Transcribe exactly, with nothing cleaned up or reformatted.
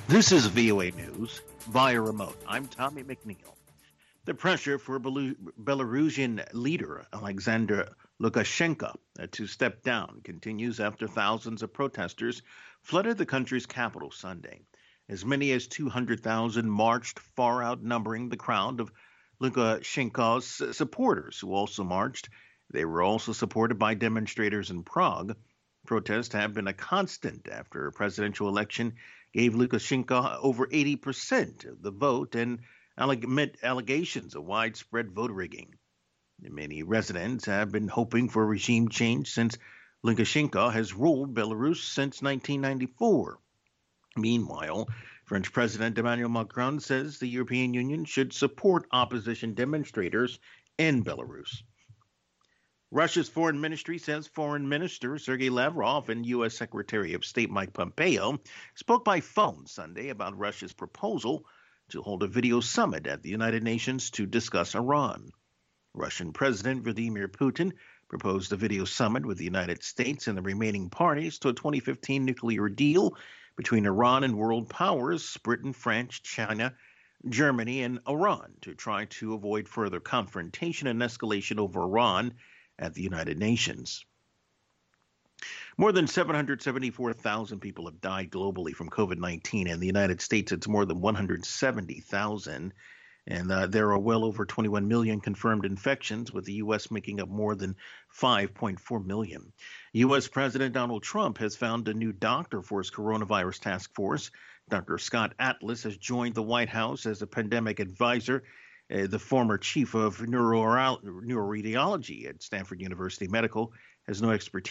This is V O A News via remote. I'm Tommy McNeil. The pressure for Belu- Belarusian leader Alexander Lukashenko uh, to step down continues after thousands of protesters flooded the country's capital Sunday. As many as two hundred thousand marched, far outnumbering the crowd of Lukashenko's supporters who also marched. They were also supported by demonstrators in Prague. Protests have been a constant after a presidential election gave Lukashenko over eighty percent of the vote and alleg- allegations of widespread vote rigging. Many residents have been hoping for regime change since Lukashenko has ruled Belarus since nineteen ninety-four. Meanwhile, French President Emmanuel Macron says the European Union should support opposition demonstrators in Belarus. Russia's foreign ministry says Foreign Minister Sergei Lavrov and U S. Secretary of State Mike Pompeo spoke by phone Sunday about Russia's proposal to hold a video summit at the United Nations to discuss Iran. Russian President Vladimir Putin proposed a video summit with the United States and the remaining parties to a twenty fifteen nuclear deal between Iran and world powers Britain, France, China, Germany, and Iran to try to avoid further confrontation and escalation over Iran at the United Nations. More than seven hundred seventy-four thousand people have died globally from COVID nineteen. In the United States, it's more than one hundred seventy thousand. And uh, there are well over twenty-one million confirmed infections, with the U S making up more than five point four million. U S. President Donald Trump has found a new doctor for his coronavirus task force. Doctor Scott Atlas has joined the White House as a pandemic advisor. Uh, the former chief of neuro- neuroradiology at Stanford University Medical has no expertise